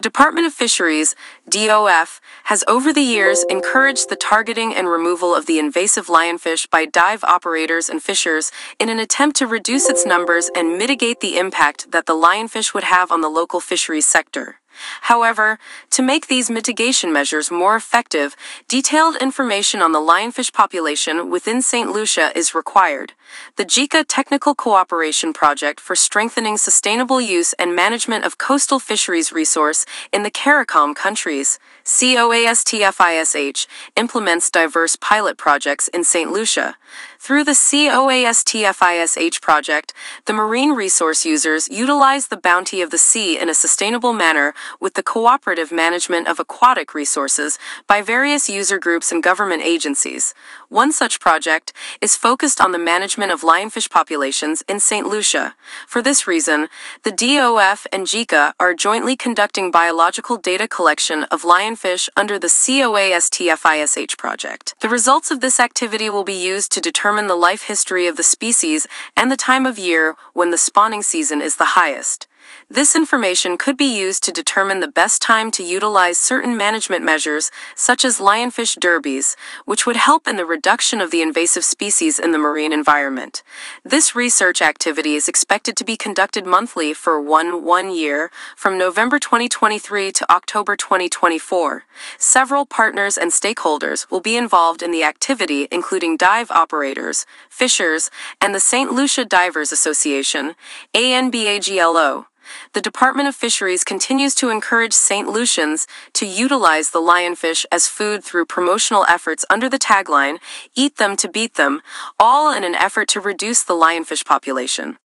Department of Fisheries, DOF, has over the years encouraged the targeting and removal of the invasive lionfish by dive operators and fishers in an attempt to reduce its numbers and mitigate the impact that the lionfish would have on the local fisheries sector. However, to make these mitigation measures more effective, detailed information on the lionfish population within St. Lucia is required. The JICA Technical Cooperation Project for Strengthening Sustainable Use and Management of Coastal Fisheries Resource in the CARICOM countries, COASTFISH, implements diverse pilot projects in St. Lucia. Through the COASTFISH project, the marine resource users utilize the bounty of the sea in a sustainable manner with the cooperative management of aquatic resources by various user groups and government agencies. One such project is focused on the management of lionfish populations in St. Lucia. For this reason, the DOF and JICA are jointly conducting biological data collection of lionfish under the COASTFISH project. The results of this activity will be used to determine the life history of the species and the time of year when the spawning season is the highest. This information could be used to determine the best time to utilize certain management measures, such as lionfish derbies, which would help in the reduction of the invasive species in the marine environment. This research activity is expected to be conducted monthly for one year, from November 2023 to October 2024. Several partners and stakeholders will be involved in the activity, including dive operators, fishers, and the St. Lucia Divers Association, ANBAGLO. The Department of Fisheries continues to encourage St. Lucians to utilize the lionfish as food through promotional efforts under the tagline, "Eat them to beat them," all in an effort to reduce the lionfish population.